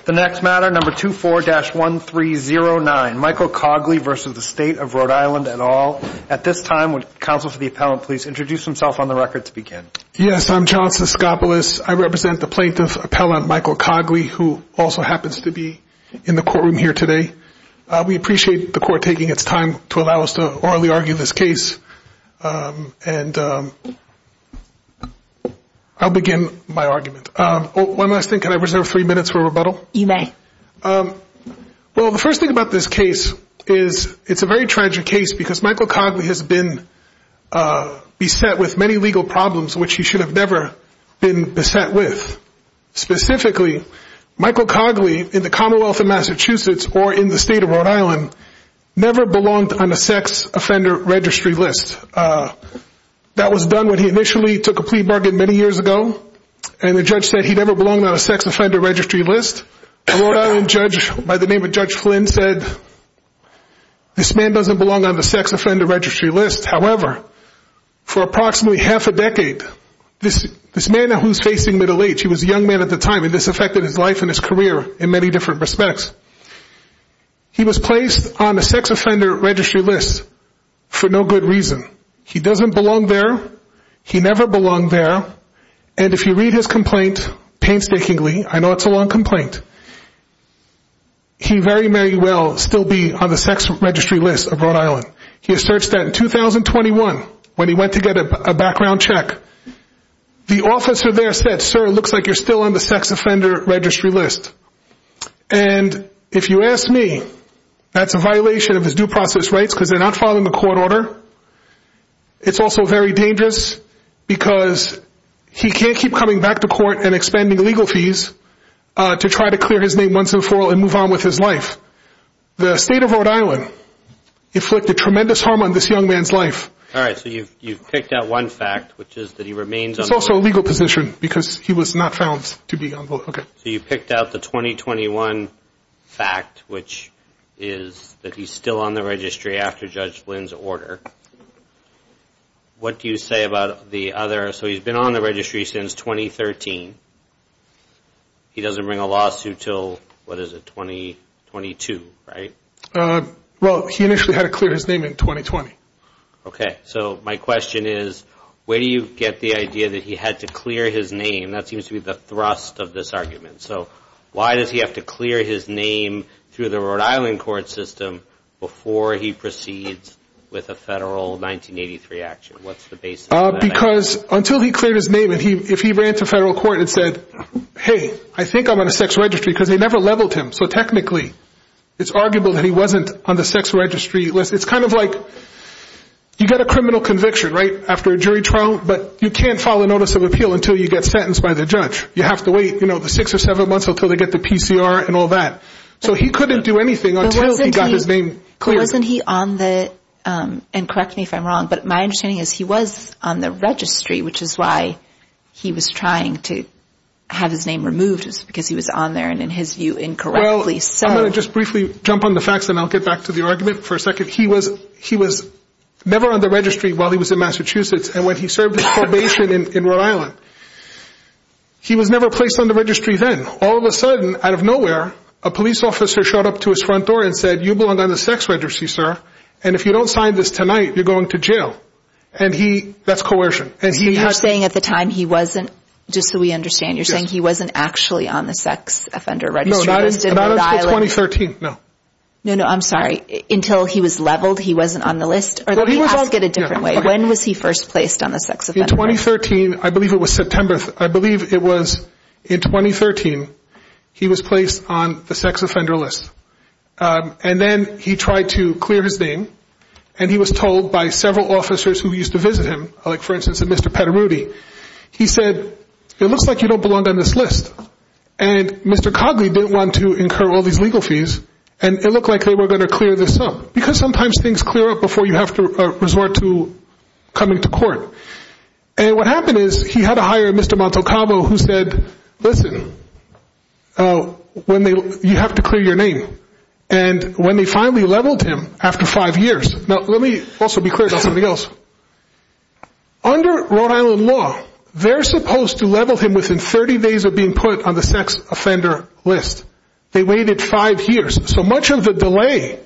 The next matter, number 24-1309, Michael Cogley versus the State of Rhode Island et al. At this time, would counsel for the appellant please introduce himself on the record to begin? Yes, I'm John Siskopoulos. I represent the plaintiff appellant Michael Cogley, who also happens to be in the courtroom here today. We appreciate the court taking its time to allow us to orally argue this case. I'll begin my argument. One last thing, can I reserve 3 minutes for rebuttal? You may. Well, the first thing about this case is it's a very tragic case because Michael Cogley has been beset with many legal problems which he should have never been beset with. Specifically, Michael Cogley in the Commonwealth of Massachusetts or in the state of Rhode Island never belonged on a sex offender registry list. That was done when he initially took a plea bargain many years ago, and the judge said he never belonged on a sex offender registry list. A Rhode Island judge by the name of Judge Flynn said, this man doesn't belong on the sex offender registry list. However, for approximately half a decade, this man now who's facing middle age, he was a young man at the time, and this affected his life and his career in many different respects. He was placed on a sex offender registry list for no good reason. He doesn't belong there. He never belonged there. And if you read his complaint painstakingly, I know it's a long complaint, he very, very well still be on the sex registry list of Rhode Island. He asserts that in 2021, when he went to get a background check, the officer there said, sir, it looks like you're still on the sex offender registry list. And if you ask me, that's a violation of his due process rights because they're not following the court order. It's also very dangerous because he can't keep coming back to court and expending legal fees to try to clear his name once and for all and move on with his life. The state of Rhode Island inflicted tremendous harm on this young man's life. All right, so you've picked out one fact, which is that he remains on It's also a legal position because he was not found to be on the okay. So you picked out the 2021 fact, which is that he's still on the registry after Judge Flynn's order. What do you say about the other? So he's been on the registry since 2013. He doesn't bring a lawsuit till, 2022, right? Well, he initially had to clear his name in 2020. Okay, so my question is, where do you get the idea that he had to clear his name? That seems to be the thrust of this argument. So why does he have to clear his name through the Rhode Island court system before he proceeds with a federal 1983 action? What's the basis of that? Because until he cleared his name, and if he ran to federal court and said, hey, I think I'm on a sex registry, because they never leveled him. So technically, it's arguable that he wasn't on the sex registry list. It's kind of like you get a criminal conviction, right, after a jury trial, but you can't file a notice of appeal until you get sentenced by the judge. You have to wait, the 6 or 7 months until they get the PCR and all that. So he couldn't do anything until he got his name cleared. Wasn't he on the and correct me if I'm wrong, but my understanding is he was on the registry, which is why he was trying to have his name removed, was because he was on there and in his view incorrectly. Well, I'm going to just briefly jump on the facts and I'll get back to the argument for a second. He was never on the registry while he was in Massachusetts, and when he served his probation in Rhode Island, he was never placed on the registry then. All of a sudden, out of nowhere, a police officer showed up to his front door and said, you belong on the sex registry, sir. And if you don't sign this tonight, you're going to jail. And that's coercion. And so you're saying at the time he wasn't, just so we understand, you're saying he wasn't actually on the sex offender registry list in Rhode Island? No, not until 2013, no. No, I'm sorry. Until he was leveled, he wasn't on the list? Or let me ask it a different way. Okay. When was he first placed on the sex offender list? In 2013, I believe it was September, I believe it was in 2013, he was placed on the sex offender list. And then he tried to clear his name, and he was told by several officers who used to visit him, like for instance, Mr. Petteruti, he said, it looks like you don't belong on this list. And Mr. Cogley didn't want to incur all these legal fees, and it looked like they were going to clear this up. Because sometimes things clear up before you have to resort to coming to court. And what happened is he had to hire Mr. Montecalvo, who said, listen, you have to clear your name. And when they finally leveled him after 5 years, now let me also be clear about something else. Under Rhode Island law, they're supposed to level him within 30 days of being put on the sex offender list. They waited 5 years. So much of the delay,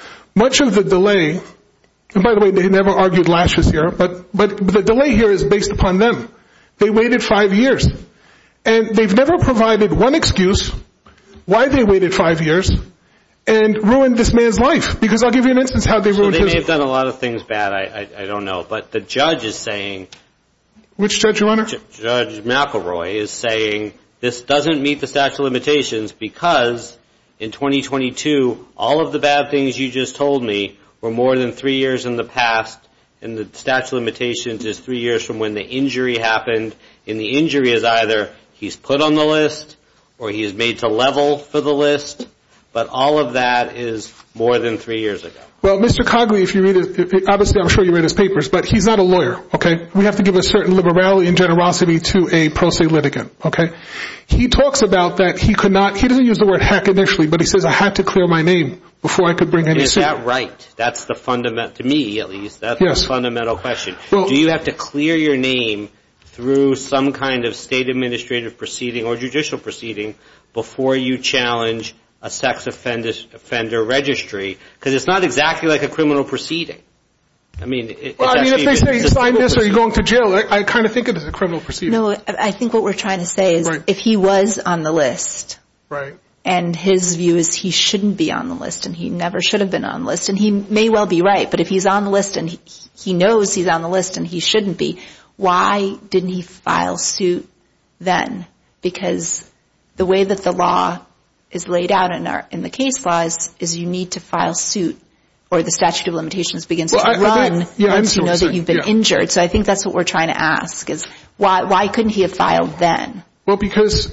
and by the way, they never argued lashes here, but the delay here is based upon them. They waited 5 years. And they've never provided one excuse why they waited 5 years and ruined this man's life. Because I'll give you an instance how they ruined his life. So they may have done a lot of things bad, I don't know. But the judge is saying... Which judge, Your Honor? Judge McElroy is saying this doesn't meet the statute of limitations because in 2022, all of the bad things you just told me were more than 3 years in the past, and the statute of limitations is 3 years from when the injury happened, and the injury is either he's put on the list or he is made to level for the list, but all of that is more than 3 years ago. Well, Mr. Cogley, if you read it, obviously I'm sure you read his papers, but he's not a lawyer, okay? We have to give a certain liberality and generosity to a pro se litigant, okay? He talks about that he doesn't use the word heck initially, but he says I had to clear my name before I could bring any suit. Is that right? That's the fundamental, to me at least, that's yes. the fundamental question. Well, do you have to clear your name through some kind of state administrative proceeding or judicial proceeding before you challenge a sex offender registry? Because it's not exactly like a criminal proceeding. I mean, if they say sign this or you're going to jail, I kind of think it is a criminal proceeding. No, I think what we're trying to say is if he was on the list, right, and his view is he shouldn't be on the list and he never should have been on the list, and he may well be right, but if he's on the list and he knows he's on the list and he shouldn't be, why didn't he file suit then? Because the way that the law is laid out in the case laws is you need to file suit or the statute of limitations begins to run once you know that you've been injured. So I think that's what we're trying to ask is why couldn't he have filed then? Well, because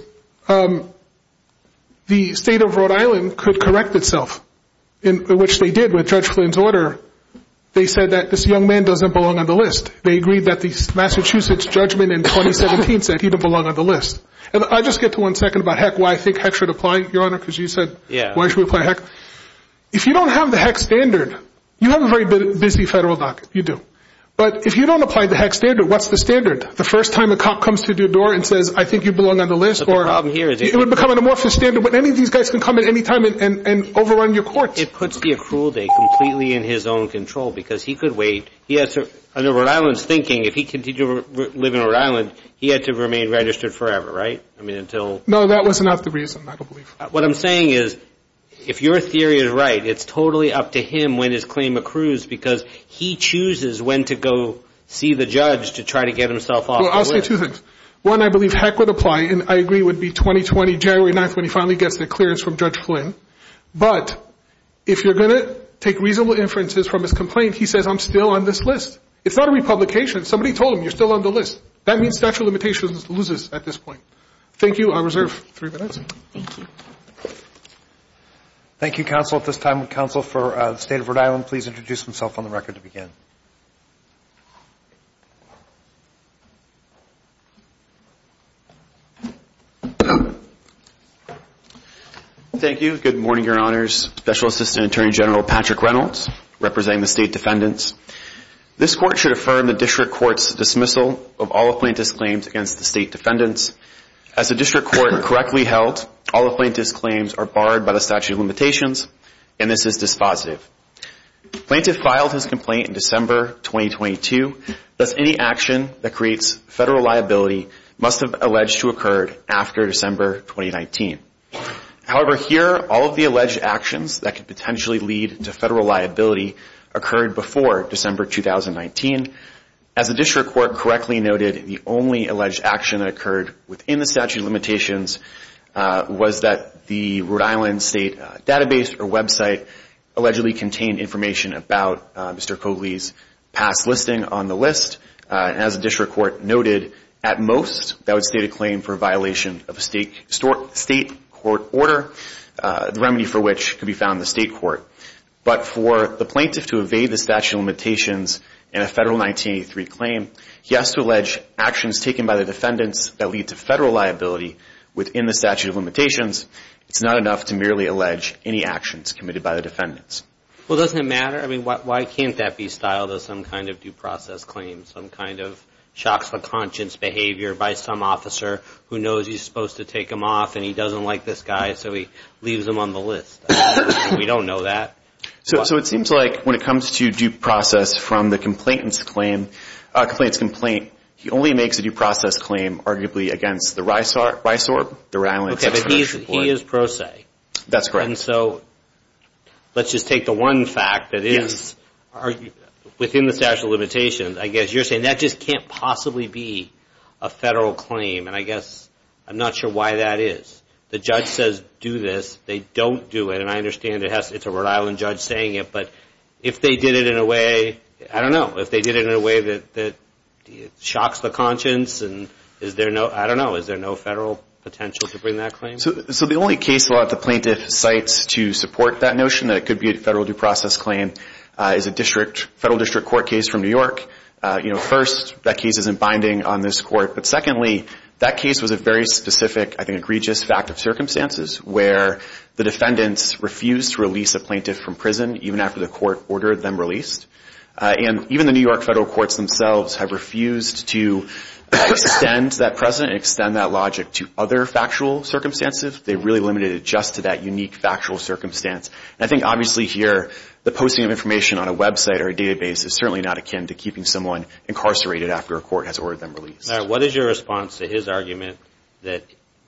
the state of Rhode Island could correct itself, in which they did with Judge Flynn's order. They said that this young man doesn't belong on the list. They agreed that the Massachusetts judgment in 2017 said he didn't belong on the list. And I'll just get to 1 second about heck, why I think heck should apply, Your Honor, because you said why should we apply heck. If you don't have the heck standard, you have a very busy federal docket. You do. But if you don't apply the heck standard, what's the standard? The first time a cop comes to your door and says, I think you belong on the list, or the problem here is it would become an amorphous standard, but any of these guys can come at any time and overrun your courts. It puts the accrual date completely in his own control because he could wait. He has to, under Rhode Island's thinking, if he continued to live in Rhode Island, he had to remain registered forever, right? I mean, until... No, that was not the reason, I don't believe. What I'm saying is, if your theory is right, it's totally up to him when his claim accrues because he chooses when to go see the judge to try to get himself off the list. Well, I'll say two things. One, I believe heck would apply, and I agree would be 2020, January 9th, when he finally gets the clearance from Judge Flynn. But if you're going to take reasonable inferences from his complaint, he says, I'm still on this list. It's not a republication. Somebody told him you're still on the list. That means statute of limitations loses at this point. Thank you. I reserve 3 minutes. Thank you. Thank you, counsel. At this time, would counsel for the State of Rhode Island please introduce himself on the record to begin? Thank you. Good morning, Your Honors. Special Assistant Attorney General Patrick Reynolds, representing the state defendants. This court should affirm the district court's dismissal of all of plaintiffs' claims against the state defendants. As the district court correctly held, all of plaintiffs' claims are barred by the statute of limitations, and this is dispositive. Plaintiff filed his complaint in December 2022. Thus, any action that creates federal liability must have alleged to occurred after December 2019. However, here, all of the alleged actions that could potentially lead to federal liability occurred before December 2019. As the district court correctly noted, the only alleged action that occurred within the statute of limitations was that the Rhode Island State database or website allegedly contained information about Mr. Cogley's past listing on the list. And as the district court noted, at most, that would state a claim for violation of a state court order, the remedy for which could be found in the state court. But for the plaintiff to evade the statute of limitations in a federal 1983 claim, he has to allege actions taken by the defendants that lead to federal liability within the statute of limitations. It's not enough to merely allege any actions committed by the defendants. Well, doesn't it matter? I mean, why can't that be styled as some kind of due process claim, some kind of shocks the conscience behavior by some officer who knows he's supposed to take him off and he doesn't like this guy, so he leaves him on the list. We don't know that. So it seems like when it comes to due process from the complainant's complaint, he only makes a due process claim arguably against the RISORB, the Rhode Island Sex Offender Registry Board. He is pro se. That's correct. And so let's just take the one fact that is within the statute of limitations. I guess you're saying that just can't possibly be a federal claim, and I guess I'm not sure why that is. The judge says do this, they don't do it, and I understand it's a Rhode Island judge saying it, but if they did it in a way, I don't know, if they did it in a way that shocks the conscience, and is there no federal potential to bring that claim? So the only case law that the plaintiff cites to support that notion that it could be a federal due process claim is a federal district court case from New York. First, that case isn't binding on this court, but secondly, that case was a very specific, I think, egregious fact of circumstances where the defendants refused to release a plaintiff from prison even after the court ordered them released. And even the New York federal courts themselves have refused to extend that precedent, extend that logic to other factual circumstances. They really limited it just to that unique factual circumstance. And I think obviously here, the posting of information on a website or a database is certainly not akin to keeping someone incarcerated after a court has ordered them released. All right, what is your response to his argument that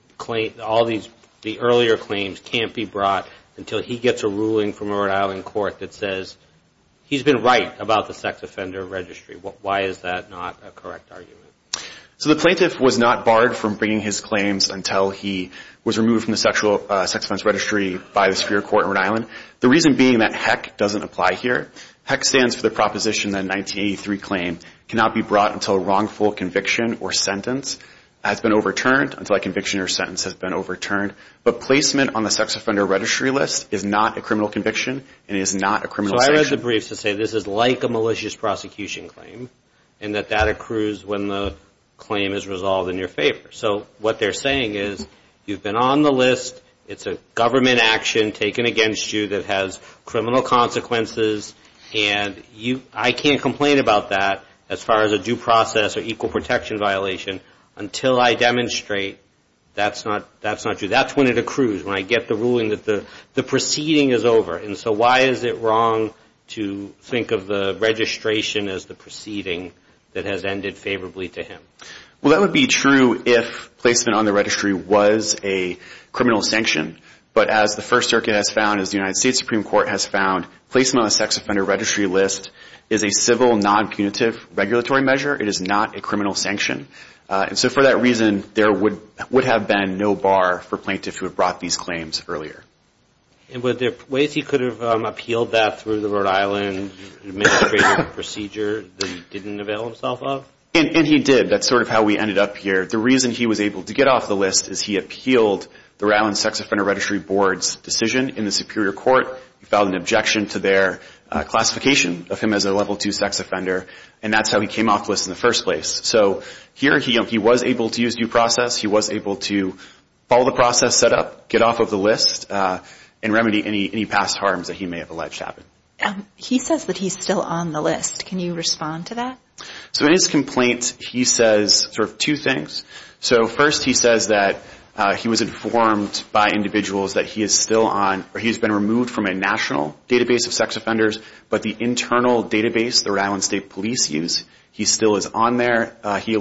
the earlier claims can't be brought until he gets a ruling from a Rhode Island court that says he's been right about the sex offender registry? Why is that not a correct argument? So the plaintiff was not barred from bringing his claims until he was removed from the sex offense registry by the Superior Court in Rhode Island. The reason being that HEC doesn't apply here. HEC stands for the proposition that a 1983 claim cannot be brought until a wrongful conviction or sentence has been overturned, until a conviction or sentence has been overturned. But placement on the sex offender registry list is not a criminal conviction and is not a criminal sanction. So I read the briefs to say this is like a malicious prosecution claim and that accrues when the claim is resolved in your favor. So what they're saying is you've been on the list, it's a government action taken against you that has criminal consequences, and I can't complain about that as far as a due process or equal protection violation until I demonstrate that's not true. That's when it accrues, when I get the ruling that the proceeding is over. And so why is it wrong to think of the registration as the proceeding that has ended favorably to him? Well, that would be true if placement on the registry was a criminal sanction. But as the First Circuit has found, as the United States Supreme Court has found, placement on the sex offender registry list is a civil, non-punitive regulatory measure. It is not a criminal sanction. And so for that reason, there would have been no bar for plaintiffs who have brought these claims earlier. And were there ways he could have appealed that through the Rhode Island administrative procedure that he didn't avail himself of? And he did. That's sort of how we ended up here. The reason he was able to get off the list is he appealed the Rhode Island Sex Offender Registry Board's decision in the Superior Court. He filed an objection to their classification of him as a Level 2 sex offender, and that's how he came off the list in the first place. So here he was able to use due process. He was able to follow the process set up, get off of the list, and remedy any past harms that he may have alleged happened. He says that he's still on the list. Can you respond to that? So in his complaint, he says sort of two things. So first, he says that he was informed by individuals that he is still on, or he's been removed from a national database of sex offenders, but the internal database the Rhode Island State Police use, he still is on there. He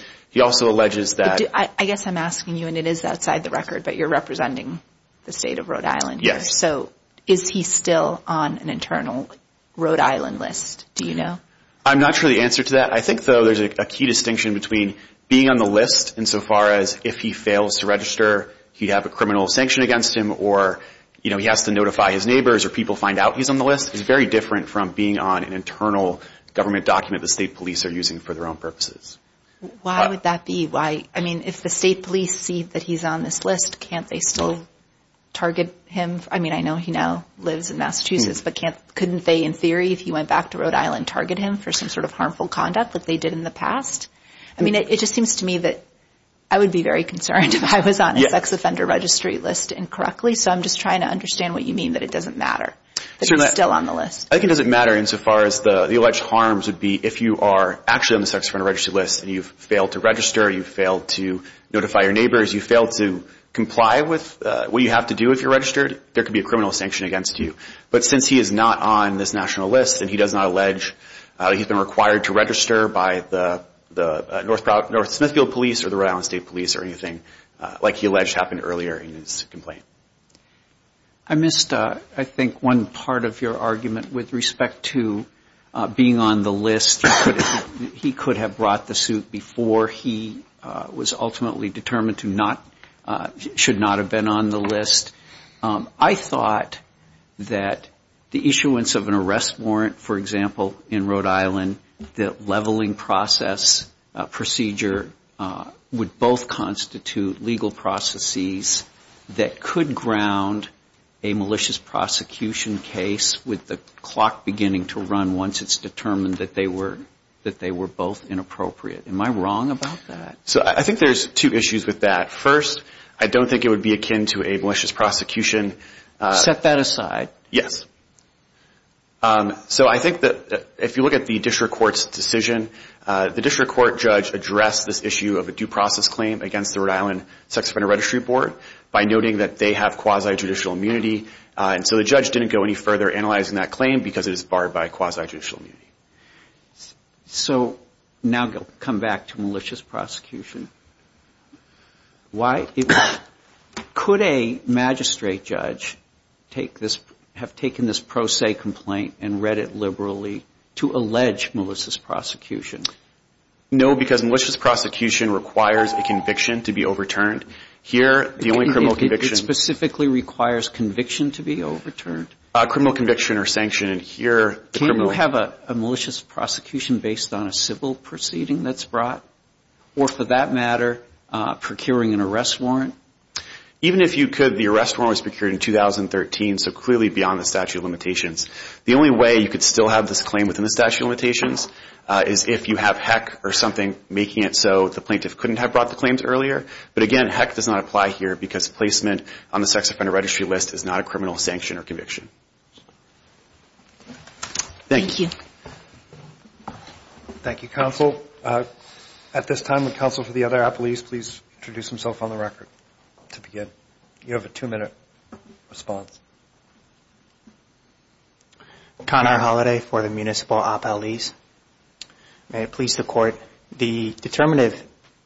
also alleges that... I guess I'm asking you, and it is outside the record, but you're representing the state of Rhode Island here. Yes. So is he still on an internal Rhode Island list? Do you know? I'm not sure the answer to that. I think, though, there's a key distinction between being on the list insofar as if he fails to register, he'd have a criminal sanction against him, or he has to notify his neighbors or people find out he's on the list, is very different from being on an internal government document the state police are using for their own purposes. Why would that be? If the state police see that he's on this list, can't they still target him? I know he now lives in Massachusetts, but couldn't they, in theory, if he went back to Rhode Island, target him for some sort of harmful conduct like they did in the past? It just seems to me that I would be very concerned if I was on a sex offender registry list incorrectly, so I'm just trying to understand what you mean that it doesn't matter. But he's still on the list. I think it doesn't matter insofar as the alleged harms would be if you are actually on the sex offender registry list and you've failed to register, you've failed to notify your neighbors, you failed to comply with what you have to do if you're registered, there could be a criminal sanction against you. But since he is not on this national list and he does not allege he's been required to register by the North Smithfield Police or the Rhode Island State Police or anything like he alleged happened earlier in his complaint. I missed, I think, one part of your argument with respect to being on the list. He could have brought the suit before he was ultimately determined to should not have been on the list. I thought that the issuance of an arrest warrant, for example, in Rhode Island, the leveling process procedure would both constitute legal processes that could ground a malicious prosecution case with the clock beginning to run once it's determined that they were both inappropriate. Am I wrong about that? So I think there's two issues with that. First, I don't think it would be akin to a malicious prosecution. Set that aside. Yes. So I think that if you look at the district court's decision, the district court judge addressed this issue of a due process claim against the Rhode Island Sex Offender Registry Board by noting that they have quasi-judicial immunity. And so the judge didn't go any further analyzing that claim because it is barred by quasi-judicial immunity. So now come back to malicious prosecution. Could a magistrate judge have taken this pro se complaint and read it liberally to allege malicious prosecution? No, because malicious prosecution requires a conviction to be overturned. Here, the only criminal conviction... It specifically requires conviction to be overturned? Criminal conviction or sanction, and here... Can't you have a malicious prosecution based on a civil proceeding that's brought? Or for that matter, procuring an arrest warrant? Even if you could, the arrest warrant was procured in 2013, so clearly beyond the statute of limitations. The only way you could still have this claim within the statute of limitations is if you have HEC or something making it so the plaintiff couldn't have brought the claims earlier. But again, HEC does not apply here because placement on the sex offender registry list is not a criminal sanction or conviction. Thank you. Thank you, counsel. At this time, would counsel for the other appellees please introduce himself on the record to begin? You have a 2-minute response. Connor Holliday for the municipal appellees. May it please the court, the determinative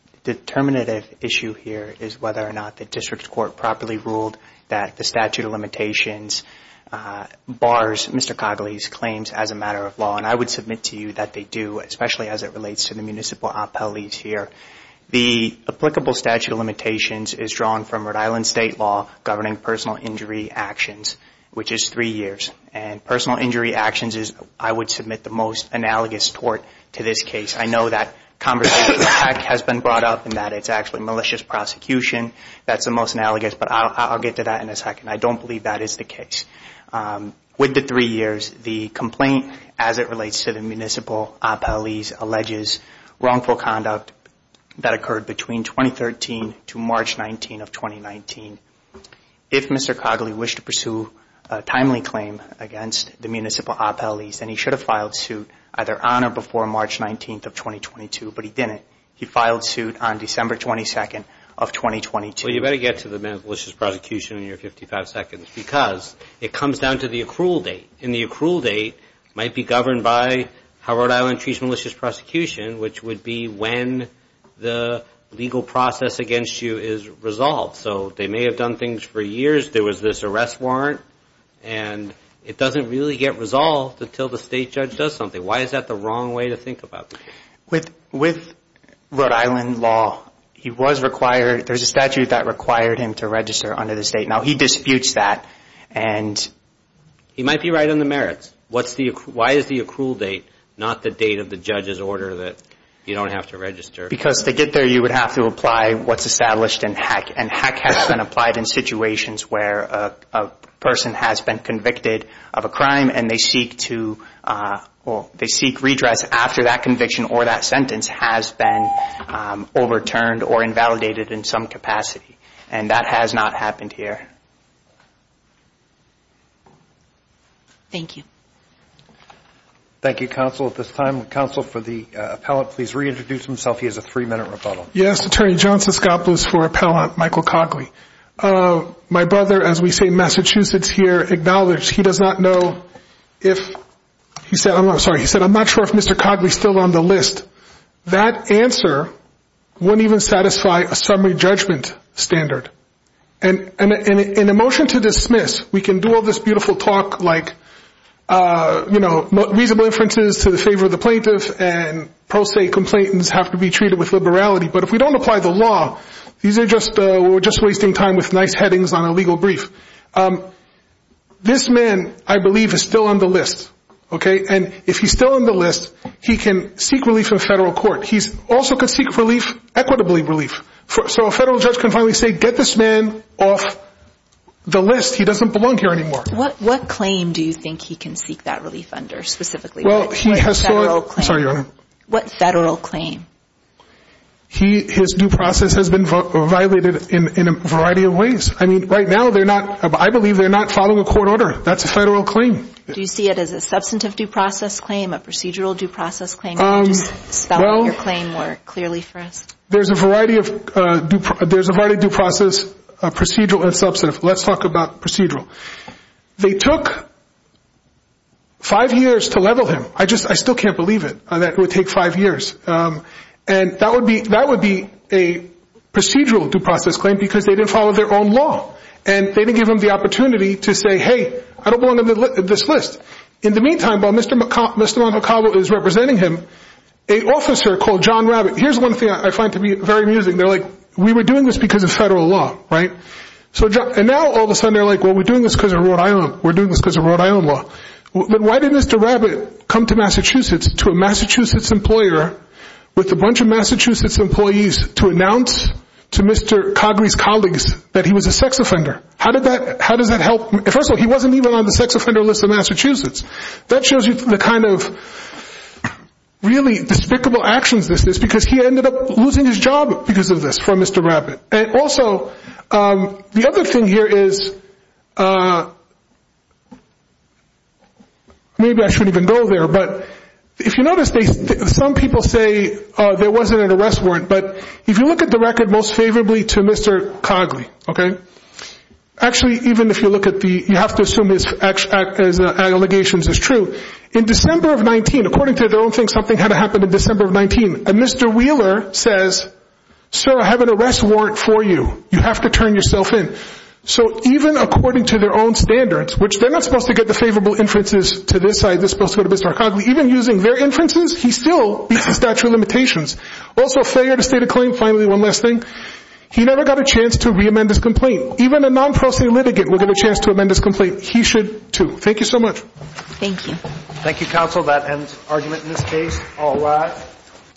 issue here is whether or not the district court properly ruled that the statute of limitations bars Mr. Cogley's claims as a matter of law. And I would submit to you that they do, especially as it relates to the municipal appellees here. The applicable statute of limitations is drawn from Rhode Island state law governing personal injury actions, which is 3 years. And personal injury actions is, I would submit, the most analogous tort to this case. I know that conversation with HEC has been brought up and that it's actually malicious prosecution. That's the most analogous, but I'll get to that in a second. I don't believe that is the case. With the 3 years, the complaint as it relates to the municipal appellees alleges wrongful conduct that occurred between 2013 to March 19 of 2019. If Mr. Cogley wished to pursue a timely claim against the municipal appellees, then he should have filed suit either on or before March 19th of 2022, but he didn't. He filed suit on December 22nd of 2022. Well, you better get to the malicious prosecution in your 55 seconds because it comes down to the accrual date. And the accrual date might be governed by how Rhode Island treats malicious prosecution, which would be when the legal process against you is resolved. So they may have done things for years. There was this arrest warrant, and it doesn't really get resolved until the state judge does something. Why is that the wrong way to think about it? With Rhode Island law, he was required, there's a statute that required him to register under the state. Now, he disputes that, and he might be right on the merits. Why is the accrual date not the date of the judge's order that you don't have to register? Because to get there, you would have to apply what's established in HEC, and HEC has been applied in situations where a person has been convicted of a crime and they seek redress after that conviction or that sentence has been overturned or invalidated in some capacity. And that has not happened here. Thank you. Thank you, counsel. At this time, counsel for the appellant, please reintroduce himself. He has a 3-minute rebuttal. Yes, Attorney John Siskopoulos for appellant Michael Cogley. My brother, as we say in Massachusetts here, acknowledged he does not know if, he said, I'm not sure if Mr. Cogley's still on the list. That answer wouldn't even satisfy a summary judgment standard. And in a motion to dismiss, we can do all this beautiful talk like, reasonable inferences to the favor of the plaintiff and pro se complainants have to be treated with liberality. But if we don't apply the law, these are just, we're just wasting time with nice headings on a legal brief. This man, I believe, is still on the list. Okay? And if he's still on the list, he can seek relief in federal court. He also could seek relief, equitably relief. So a federal judge can finally say, get this man off the list. He doesn't belong here anymore. What claim do you think he can seek that relief under specifically? Well, he has sought, I'm sorry, Your Honor. What federal claim? His due process has been violated in a variety of ways. I mean, right now I believe they're not following a court order. That's a federal claim. Do you see it as a substantive due process claim, a procedural due process claim? Can you just spell out your claim more clearly for us? There's a variety of due process, procedural and substantive. Let's talk about procedural. They took 5 years to level him. I still can't believe it. That it would take 5 years. And that would be a procedural due process claim because they didn't follow their own law. And they didn't give him the opportunity to say, hey, I don't belong on this list. In the meantime, while Mr. Montecalvo is representing him, an officer called John Rabbit, here's one thing I find to be very amusing. They're like, we were doing this because of federal law, right? And now all of a sudden they're like, well, we're doing this because of Rhode Island. We're doing this because of Rhode Island law. But why did Mr. Rabbit come to Massachusetts, to a Massachusetts employer with a bunch of Massachusetts employees to announce to Mr. Cogley's colleagues that he was a sex offender? How does that help? First of all, he wasn't even on the sex offender list of Massachusetts. That shows you the kind of really despicable actions this is, because he ended up losing his job because of this from Mr. Rabbit. And also, the other thing here is, maybe I shouldn't even go there, but if you notice, some people say there wasn't an arrest warrant, but if you look at the record most favorably to Mr. Cogley, okay? Actually, even if you look at you have to assume his allegations is true. In December of 19, according to their own thing, something had to happen in December of 19, and Mr. Wheeler says, sir, I have an arrest warrant for you. You have to turn yourself in. So even according to their own standards, which they're not supposed to get the favorable inferences to this side, they're supposed to go to Mr. Cogley, even using their inferences, he still beats the statute of limitations. Also, failure to state a claim, finally, one last thing. He never got a chance to re-amend his complaint. Even a non-pro se litigant will get a chance to amend his complaint. He should, too. Thank you so much. Thank you. Thank you, counsel. That ends argument in this case. All rise.